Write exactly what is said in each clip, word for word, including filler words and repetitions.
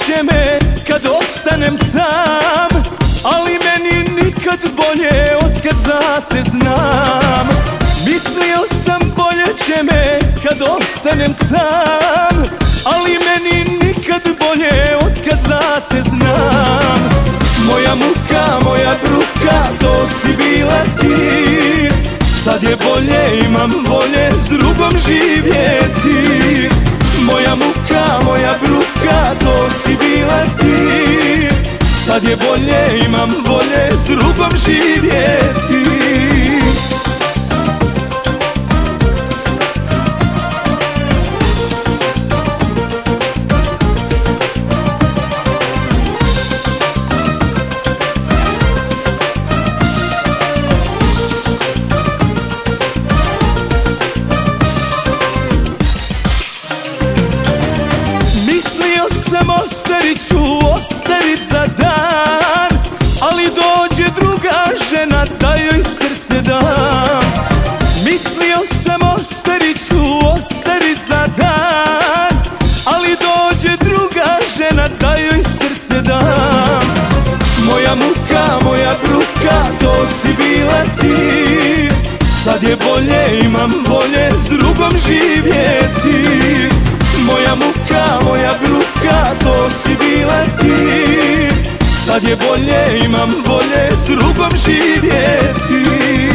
će me kad ostanem sam, ali meni nikad bolje otkad za se znam. Mislio sam bolje će me kad ostanem sam, ali meni nikad bolje otkad za se znam. Moja muka, moja bruka, to si bila ti. Sad je bolje, imam volje s drugom živjeti. Moja muka, moja bruka, to si bila ti. Sad je bolje, imam volje s drugom živjeti. Ostarit ću, ostarit za dan, ali dođe druga žena da joj srce dam. Mislio sam ostarit ću, ostarit za dan, ali dođe druga žena da joj srce dam. Moja muka, moja bruka, to si bila ti. Sad je bolje, imam volje s drugom živjeti. Moja muka, moja bruka, to si bila ti. Sad je bolje, imam volje s drugom živjeti.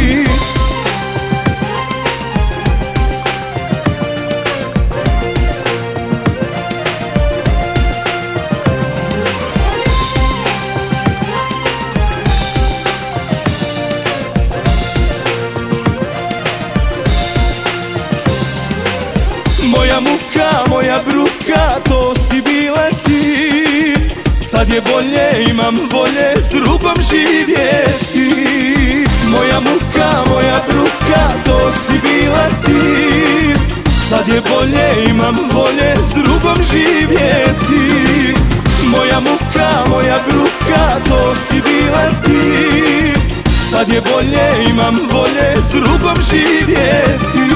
Moja muka, moja bruka, to si bila ti. Sad je bolje, imam volje s drugom živjeti. Moja muka, moja bruka, to si bila ti. Sad je bolje, imam volje s drugom živjeti. Moja muka, moja bruka, to si bila ti. Sad je bolje, imam volje s drugom živjeti.